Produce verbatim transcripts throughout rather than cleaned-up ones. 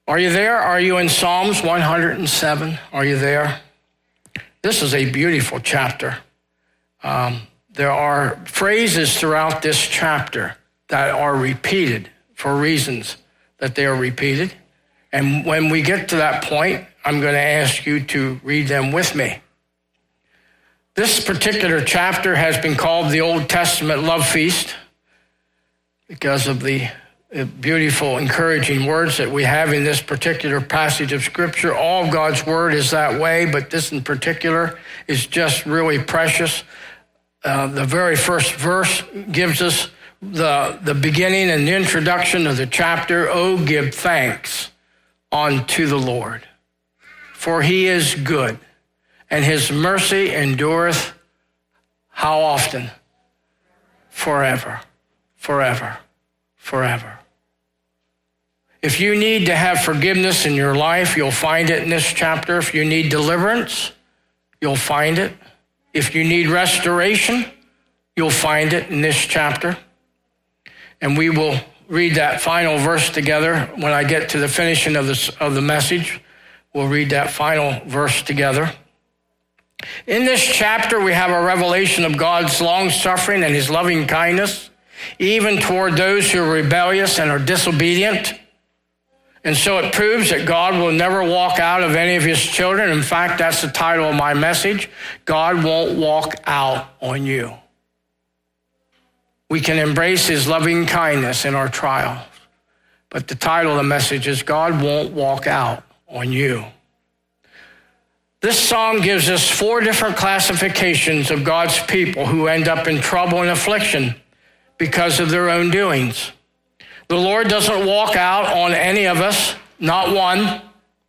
Are you there? Are you in Psalms one hundred seven? Are you there? This is a beautiful chapter. Um, there are phrases throughout this chapter that are repeated for reasons that they are repeated. And when we get to that point, I'm going to ask you to read them with me. This particular chapter has been called the Old Testament Love Feast because of the beautiful, encouraging words that we have in this particular passage of Scripture. All of God's Word is that way, but this in particular is just really precious. Uh, the very first verse gives us the, the beginning and the introduction of the chapter. Oh, give thanks unto the Lord, for he is good, and his mercy endureth how often? Forever, forever, forever. If you need to have forgiveness in your life, you'll find it in this chapter. If you need deliverance, you'll find it. If you need restoration, you'll find it in this chapter. And we will read that final verse together when I get to the finishing of, this, of the message. We'll read that final verse together. In this chapter, we have a revelation of God's long-suffering and his loving kindness, even toward those who are rebellious and are disobedient. And so it proves that God will never walk out of any of his children. In fact, that's the title of my message. God won't walk out on you. We can embrace his loving kindness in our trials. But the title of the message is God won't walk out on you. This psalm gives us four different classifications of God's people who end up in trouble and affliction because of their own doings. The Lord doesn't walk out on any of us, not one.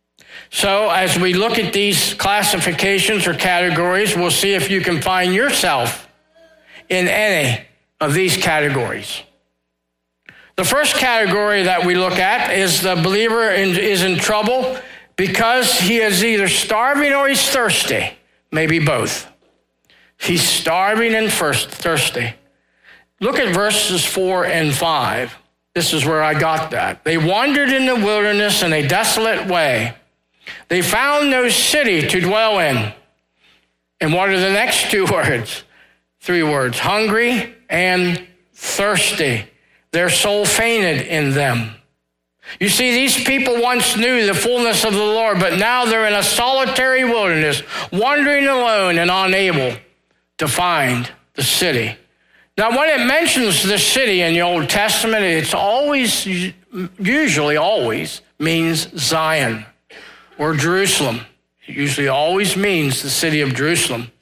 So as we look at these classifications or categories, we'll see if you can find yourself in any of these categories. The first category that we look at is the believer in, is in trouble because he is either starving or he's thirsty, maybe both. He's starving and first thirsty. Look at verses four and five. This is where I got that. They wandered in the wilderness in a desolate way. They found no city to dwell in. And what are the next two words? Three words, hungry and thirsty. Their soul fainted in them. You see, these people once knew the fullness of the Lord, but now they're in a solitary wilderness, wandering alone and unable to find the city. Now, when it mentions the city in the Old Testament, it's always, usually always means Zion or Jerusalem. It usually always means the city of Jerusalem.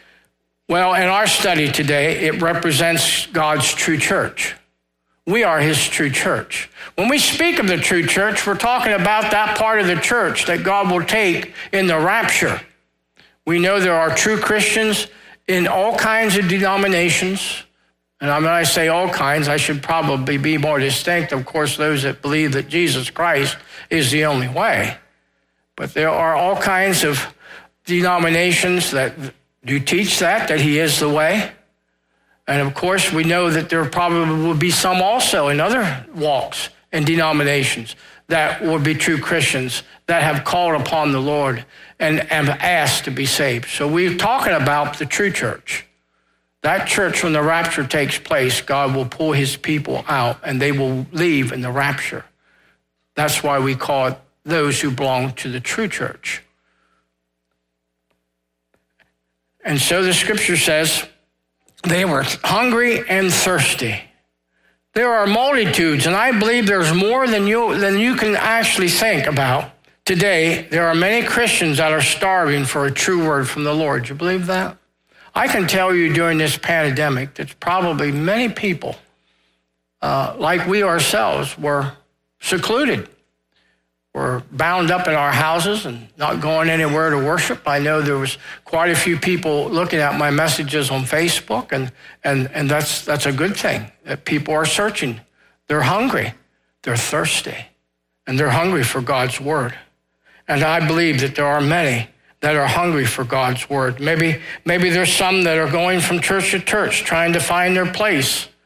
Well, in our study today, it represents God's true church. We are his true church. When we speak of the true church, we're talking about that part of the church that God will take in the rapture. We know there are true Christians in all kinds of denominations. And when I say all kinds, I should probably be more distinct. Of course, those that believe that Jesus Christ is the only way. But there are all kinds of denominations that do teach that, that he is the way. And of course, we know that there probably will be some also in other walks and denominations that will be true Christians that have called upon the Lord and have asked to be saved. So we're talking about the true church. That church, when the rapture takes place, God will pull his people out and they will leave in the rapture. That's why we call it those who belong to the true church. And so the scripture says they were hungry and thirsty. There are multitudes, and I believe there's more than you, than you can actually think about. Today, there are many Christians that are starving for a true word from the Lord. Do you believe that? I can tell you during this pandemic, there's probably many people, uh, like we ourselves, were secluded. We're bound up in our houses and not going anywhere to worship. I know there was quite a few people looking at my messages on Facebook, and, and, and that's, that's a good thing, that people are searching. They're hungry, they're thirsty, and they're hungry for God's word. And I believe that there are many that are hungry for God's word. Maybe, maybe there's some that are going from church to church, trying to find their place.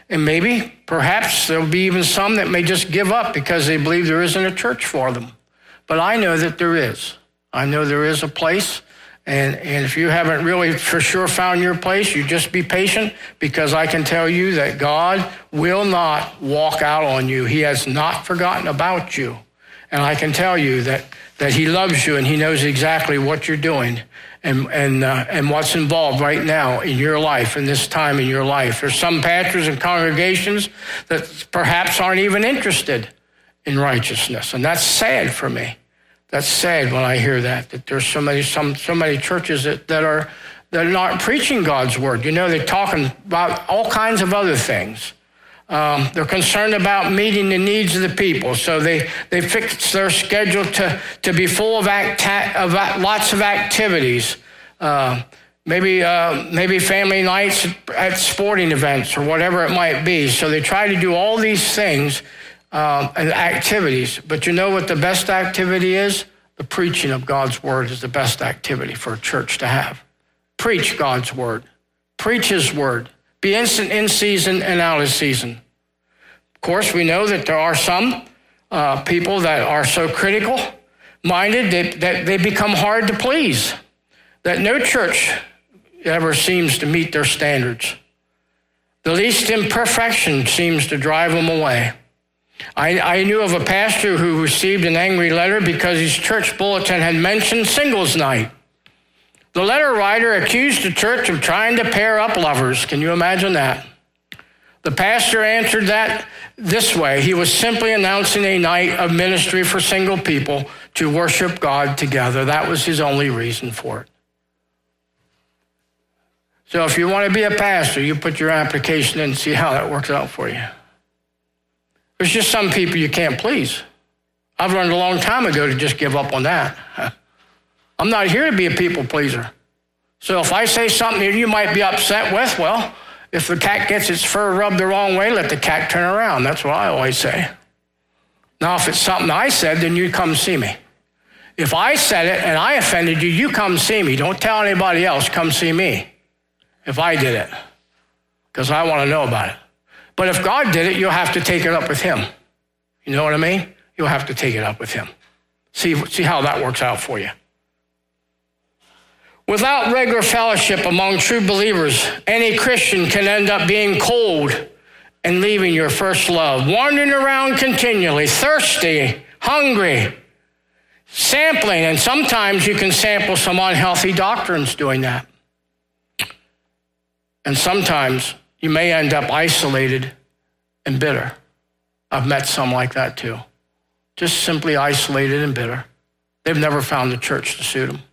And maybe, perhaps, there'll be even some that may just give up because they believe there isn't a church for them. But I know that there is. I know there is a place. And, and if you haven't really for sure found your place, you just be patient, because I can tell you that God will not walk out on you. He has not forgotten about you. And I can tell you that, that he loves you and he knows exactly what you're doing and and uh, and what's involved right now in your life, in this time in your life. There's some pastors and congregations that perhaps aren't even interested in righteousness, and that's sad for me. That's sad when I hear that, that there's so many some so many churches that, that are that are not preaching God's word. You know, they're talking about all kinds of other things. Um, they're concerned about meeting the needs of the people, so they, they fix their schedule to, to be full of, act, of lots of activities, uh, maybe uh, maybe family nights at sporting events or whatever it might be. So they try to do all these things uh, and activities. But you know what the best activity is? The preaching of God's word is the best activity for a church to have. Preach God's word. Preach his word. Be instant in season and out of season. Of course, we know that there are some uh, people that are so critical minded that, that they become hard to please, that no church ever seems to meet their standards. The least imperfection seems to drive them away. I, I knew of a pastor who received an angry letter because his church bulletin had mentioned singles night. The letter writer accused the church of trying to pair up lovers. Can you imagine that? The pastor answered that this way. He was simply announcing a night of ministry for single people to worship God together. That was his only reason for it. So if you want to be a pastor, you put your application in and see how that works out for you. There's just some people you can't please. I've learned a long time ago to just give up on that. I'm not here to be a people pleaser. So if I say something that you might be upset with, well, if the cat gets its fur rubbed the wrong way, let the cat turn around. That's what I always say. Now, if it's something I said, then you come see me. If I said it and I offended you, you come see me. Don't tell anybody else, come see me if I did it, because I want to know about it. But if God did it, you'll have to take it up with him. You know what I mean? You'll have to take it up with him. See, see how that works out for you. Without regular fellowship among true believers, any Christian can end up being cold and leaving your first love, wandering around continually, thirsty, hungry, sampling, and sometimes you can sample some unhealthy doctrines doing that. And sometimes you may end up isolated and bitter. I've met some like that too. Just simply isolated and bitter. They've never found a church to suit them.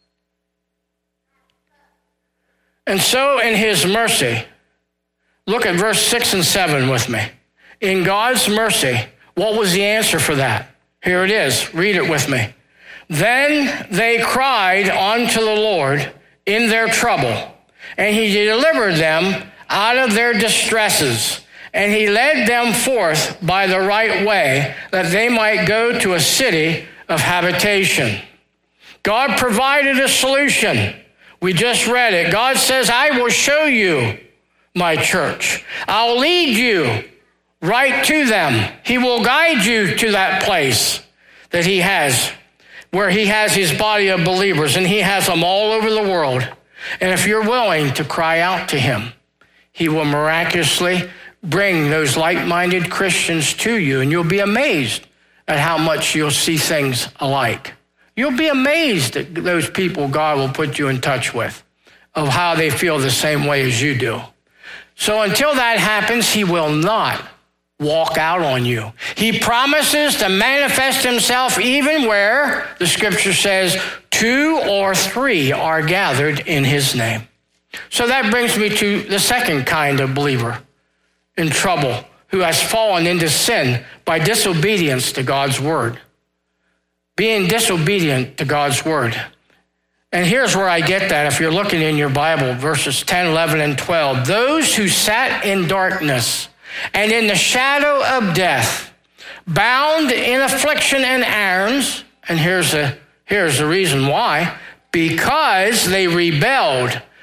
And so in his mercy, look at verse six and seven with me. In God's mercy, what was the answer for that? Here it is. Read it with me. Then they cried unto the Lord in their trouble, and he delivered them out of their distresses, and he led them forth by the right way, that they might go to a city of habitation. God provided a solution. We just read it. God says, I will show you my church. I'll lead you right to them. He will guide you to that place that he has, where he has his body of believers, and he has them all over the world. And if you're willing to cry out to him, he will miraculously bring those like-minded Christians to you, and you'll be amazed at how much you'll see things alike. You'll be amazed at those people God will put you in touch with, of how they feel the same way as you do. So until that happens, he will not walk out on you. He promises to manifest himself even where, the scripture says, two or three are gathered in his name. So that brings me to the second kind of believer in trouble, who has fallen into sin by disobedience to God's word. Being disobedient to God's word. And here's where I get that. If you're looking in your Bible, verses ten, eleven, and twelve. Those who sat in darkness and in the shadow of death, bound in affliction and irons, and here's the, here's the reason why, because they rebelled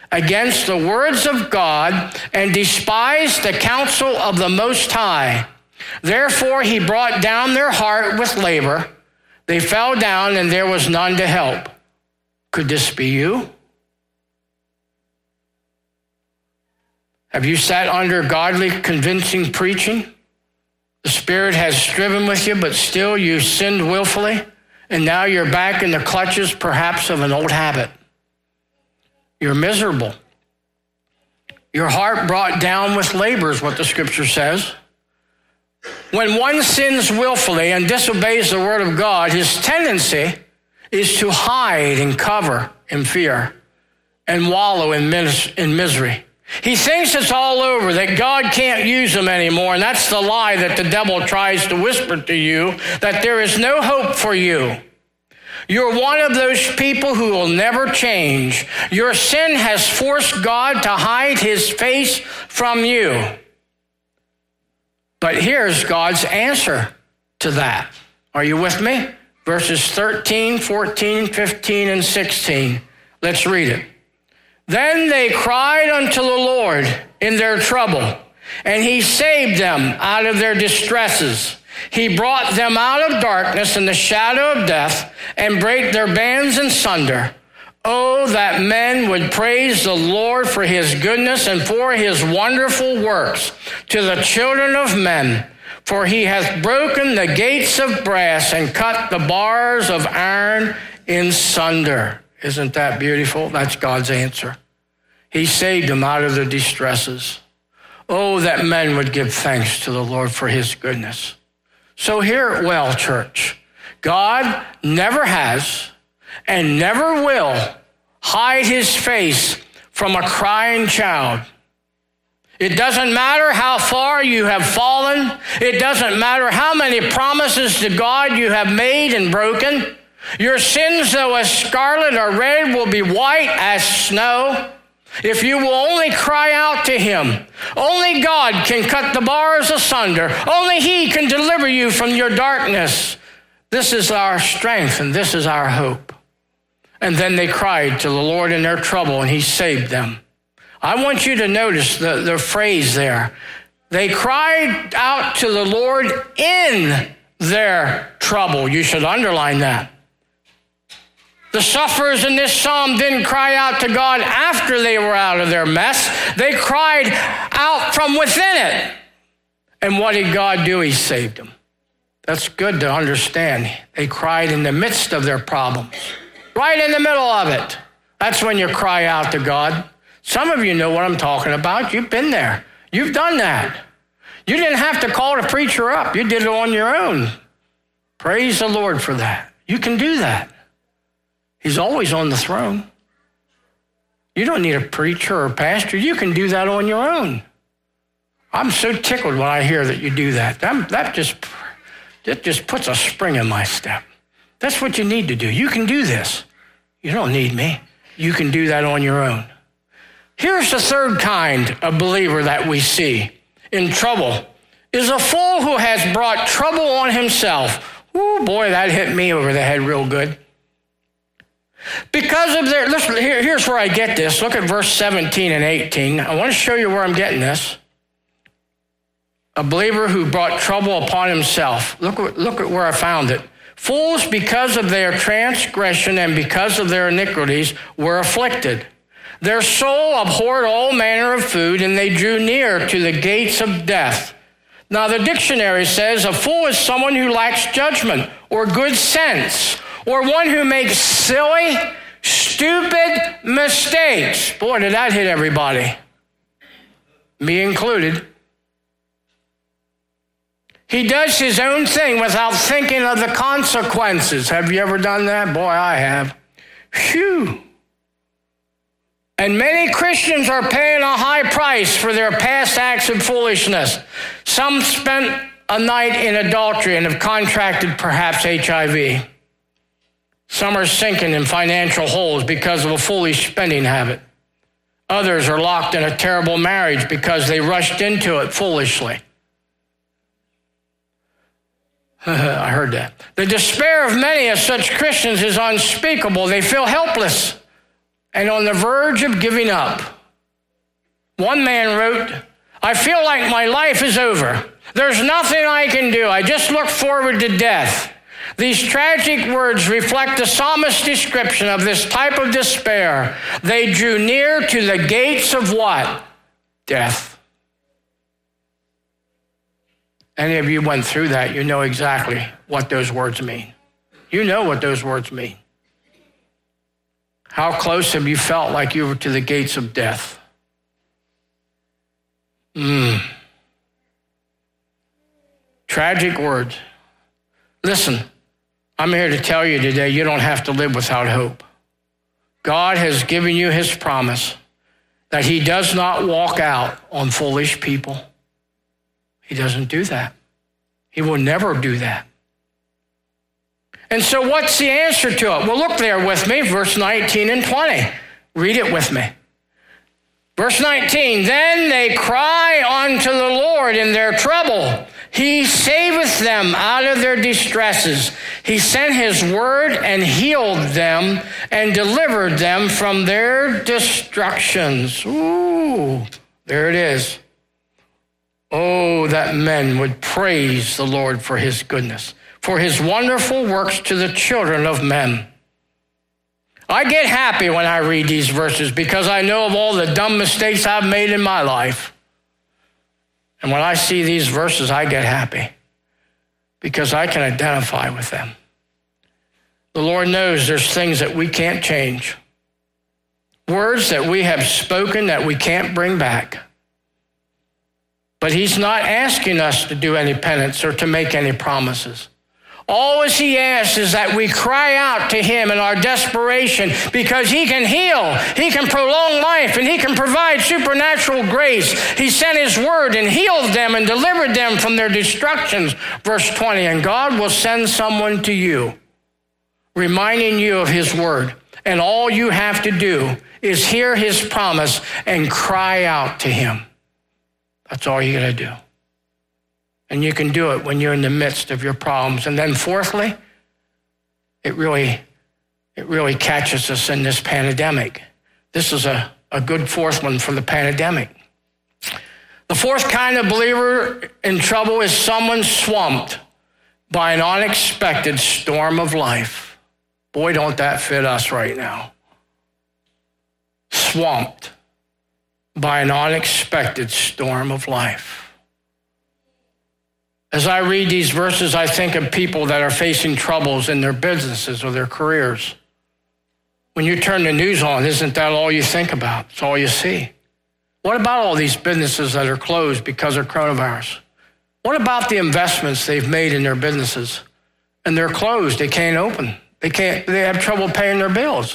against the words of God and despised the counsel of the Most High. Therefore he brought down their heart with labor. They fell down and there was none to help. Could this be you? Have you sat under godly, convincing preaching? The Spirit has striven with you, but still you sinned willfully, and now you're back in the clutches, perhaps, of an old habit. You're miserable. Your heart brought down with labor is what the Scripture says. When one sins willfully and disobeys the word of God, his tendency is to hide and cover in fear and wallow in misery. He thinks it's all over, that God can't use him anymore, and that's the lie that the devil tries to whisper to you, that there is no hope for you. You're one of those people who will never change. Your sin has forced God to hide his face from you. But here's God's answer to that. Are you with me? Verses thirteen, fourteen, fifteen, and sixteen. Let's read it. Then they cried unto the Lord in their trouble, and he saved them out of their distresses. He brought them out of darkness and the shadow of death, and brake their bands in sunder. Oh, that men would praise the Lord for his goodness and for his wonderful works to the children of men. For he hath broken the gates of brass and cut the bars of iron in sunder. Isn't that beautiful? That's God's answer. He saved them out of their distresses. Oh, that men would give thanks to the Lord for his goodness. So hear it well, church. God never has and never will hide his face from a crying child. It doesn't matter how far you have fallen. It doesn't matter how many promises to God you have made and broken. Your sins, though as scarlet or red, will be white as snow. If you will only cry out to him, only God can cut the bars asunder. Only he can deliver you from your darkness. This is our strength and this is our hope. And then they cried to the Lord in their trouble, and he saved them. I want you to notice the, the phrase there. They cried out to the Lord in their trouble. You should underline that. The sufferers in this psalm didn't cry out to God after they were out of their mess. They cried out from within it. And what did God do? He saved them. That's good to understand. They cried in the midst of their problems. Right in the middle of it. That's when you cry out to God. Some of you know what I'm talking about. You've been there. You've done that. You didn't have to call the preacher up. You did it on your own. Praise the Lord for that. You can do that. He's always on the throne. You don't need a preacher or a pastor. You can do that on your own. I'm so tickled when I hear that you do that. That, that just, that just puts a spring in my step. That's what you need to do. You can do this. You don't need me. You can do that on your own. Here's the third kind of believer that we see in trouble, is a fool who has brought trouble on himself. Ooh, boy, that hit me over the head real good. Because of their, listen, here, here's where I get this. Look at verse seventeen and eighteen. I want to show you where I'm getting this. A believer who brought trouble upon himself. Look, look at where I found it. Fools, because of their transgression and because of their iniquities, were afflicted. Their soul abhorred all manner of food, and they drew near to the gates of death. Now, the dictionary says a fool is someone who lacks judgment or good sense, or one who makes silly, stupid mistakes. Boy, did that hit everybody. Me included. He does his own thing without thinking of the consequences. Have you ever done that? Boy, I have. Phew. And many Christians are paying a high price for their past acts of foolishness. Some spent a night in adultery and have contracted perhaps H I V. Some are sinking in financial holes because of a foolish spending habit. Others are locked in a terrible marriage because they rushed into it foolishly. I heard that. The despair of many of such Christians is unspeakable. They feel helpless. and on the verge of giving up. One man wrote, "I feel like my life is over. There's nothing I can do. I just look forward to death." These tragic words reflect the psalmist's description of this type of despair. They drew near to the gates of what? Death. Any of you went through that, you know exactly what those words mean. You know what those words mean. How close have you felt like you were to the gates of death? Mm. Tragic words. Listen, I'm here to tell you today, you don't have to live without hope. God has given you his promise that he does not walk out on foolish people. He doesn't do that. He will never do that. And so what's the answer to it? Well, look there with me, verse nineteen and twenty. Read it with me. Verse nineteen, "Then they cry unto the Lord in their trouble. He saveth them out of their distresses. He sent his word and healed them and delivered them from their destructions." Ooh, there it is. Oh, that men would praise the Lord for his goodness, for his wonderful works to the children of men. I get happy when I read these verses because I know of all the dumb mistakes I've made in my life. And when I see these verses, I get happy because I can identify with them. The Lord knows there's things that we can't change, words that we have spoken that we can't bring back. But he's not asking us to do any penance or to make any promises. All he asks is that we cry out to him in our desperation because he can heal, he can prolong life, and he can provide supernatural grace. He sent his word and healed them and delivered them from their destructions. Verse twenty, "And God will send someone to you, reminding you of his word. And all you have to do is hear his promise and cry out to him." That's all you got to do. And you can do it when you're in the midst of your problems. And then fourthly, it really, it really catches us in this pandemic. This is a, a good fourth one for the pandemic. The fourth kind of believer in trouble is someone swamped by an unexpected storm of life. Boy, don't that fit us right now. Swamped by an unexpected storm of life. As I read these verses, I think of people that are facing troubles in their businesses or their careers. When you turn the news on, isn't that all you think about? It's all you see. What about all these businesses that are closed because of coronavirus? What about the investments they've made in their businesses? And they're closed. They can't open. They can't. They have trouble paying their bills.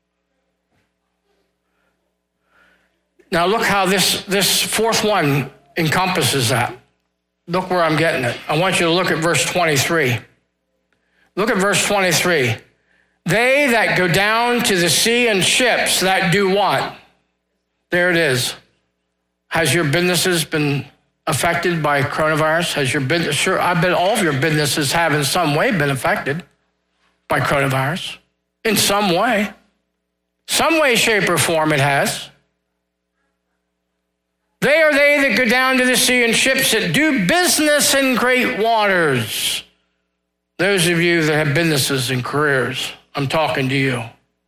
Now look how this, this fourth one encompasses that. Look where I'm getting it. I want you to look at verse twenty-three. Look at verse twenty-three. "They that go down to the sea in ships that do what?" There it is. Has your businesses been affected by coronavirus? Has your business, sure, I bet all of your businesses have in some way been affected by coronavirus. In some way. Some way, shape, or form it has. "They are they that go down to the sea in ships that do business in great waters." Those of you that have businesses and careers, I'm talking to you.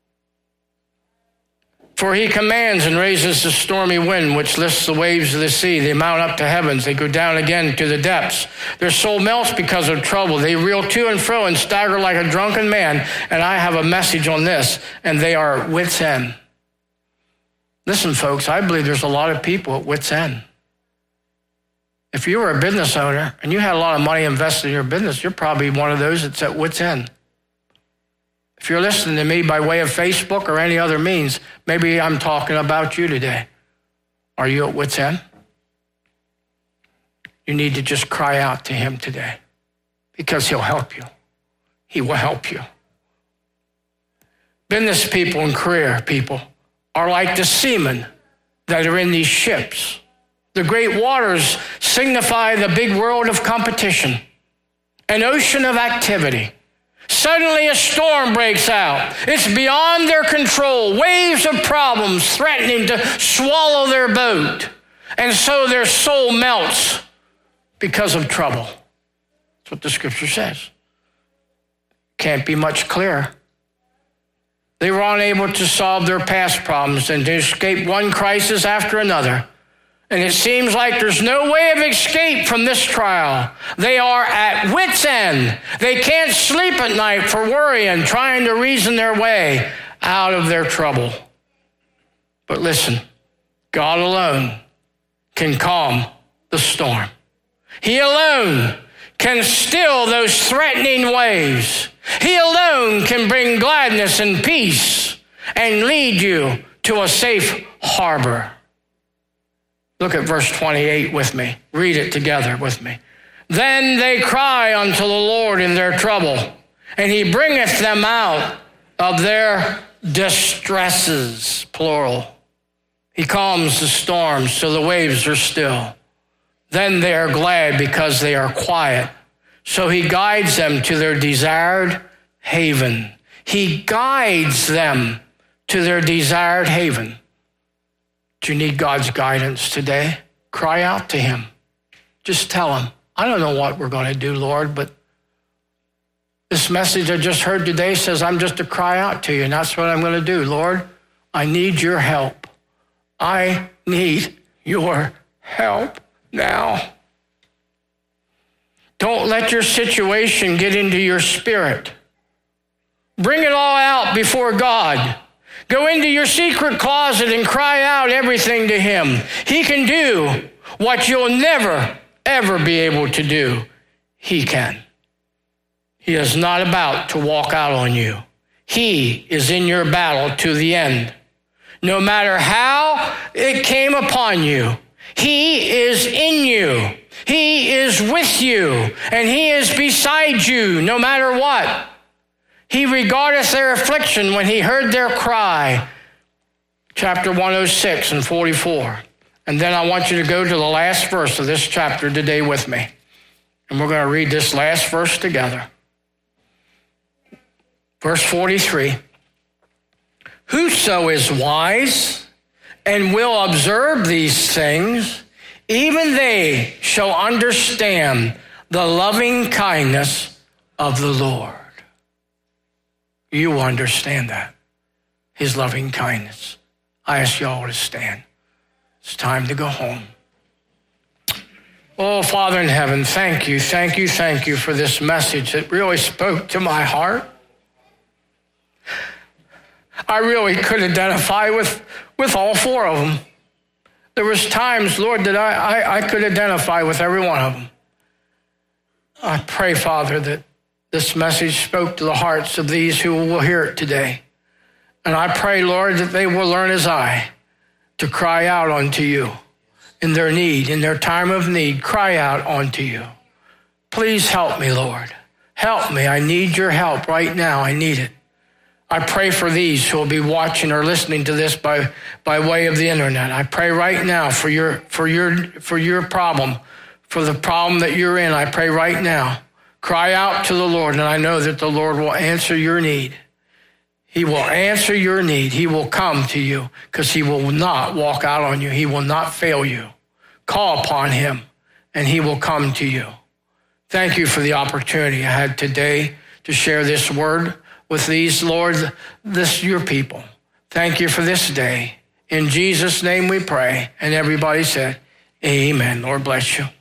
"For he commands and raises the stormy wind, which lifts the waves of the sea. They mount up to heavens. They go down again to the depths. Their soul melts because of trouble. They reel to and fro and stagger like a drunken man." And I have a message on this, and they are at wit's end. Listen, folks, I believe there's a lot of people at wit's end. If you were a business owner and you had a lot of money invested in your business, you're probably one of those that's at wit's end. If you're listening to me by way of Facebook or any other means, maybe I'm talking about you today. Are you at wit's end? You need to just cry out to him today because he'll help you. He will help you. Business people and career people are like the seamen that are in these ships. The great waters signify the big world of competition, an ocean of activity. Suddenly a storm breaks out. It's beyond their control. Waves of problems threatening to swallow their boat. And so their soul melts because of trouble. That's what the scripture says. Can't be much clearer. They were unable to solve their past problems and to escape one crisis after another. And it seems like there's no way of escape from this trial. They are at wit's end. They can't sleep at night for worrying, trying to reason their way out of their trouble. But listen, God alone can calm the storm. He alone can still those threatening waves. He alone can bring gladness and peace and lead you to a safe harbor. Look at verse twenty-eight with me. Read it together with me. Then they cry unto the Lord in their trouble, and he bringeth them out of their distresses, plural. He calms the storms so the waves are still. Then they are glad because they are quiet. So he guides them to their desired haven. He guides them to their desired haven. Do you need God's guidance today? Cry out to him. Just tell him, I don't know what we're going to do, Lord, but this message I just heard today says I'm just to cry out to you, and that's what I'm going to do. Lord, I need your help. I need your help now. Don't let your situation get into your spirit. Bring it all out before God. Go into your secret closet and cry out everything to him. He can do what you'll never, ever be able to do. He can. He is not about to walk out on you. He is in your battle to the end. No matter how it came upon you, he is in you. He is with you, and he is beside you no matter what. He regardeth their affliction when he heard their cry. Chapter one oh six and forty-four. And then I want you to go to the last verse of this chapter today with me. And we're going to read this last verse together. Verse forty-three. Whoso is wise and will observe these things, even they shall understand the loving kindness of the Lord. You will understand that, his loving kindness. I ask you all to stand. It's time to go home. Oh, Father in heaven, thank you, thank you, thank you for this message that really spoke to my heart. I really could identify with, with all four of them. There was times, Lord, that I, I, I could identify with every one of them. I pray, Father, that this message spoke to the hearts of these who will hear it today. And I pray, Lord, that they will learn as I to cry out unto you in their need, in their time of need, cry out unto you. Please help me, Lord. Help me. I need your help right now. I need it. I pray for these who will be watching or listening to this by, by way of the internet. I pray right now for your, for your, for your problem, for the problem that you're in. I pray right now. Cry out to the Lord, and I know that the Lord will answer your need. He will answer your need. He will come to you because he will not walk out on you. He will not fail you. Call upon him, and he will come to you. Thank you for the opportunity I had today to share this word with these, Lord, this your people. Thank you for this day. In Jesus' name we pray. And everybody said, amen. Lord bless you.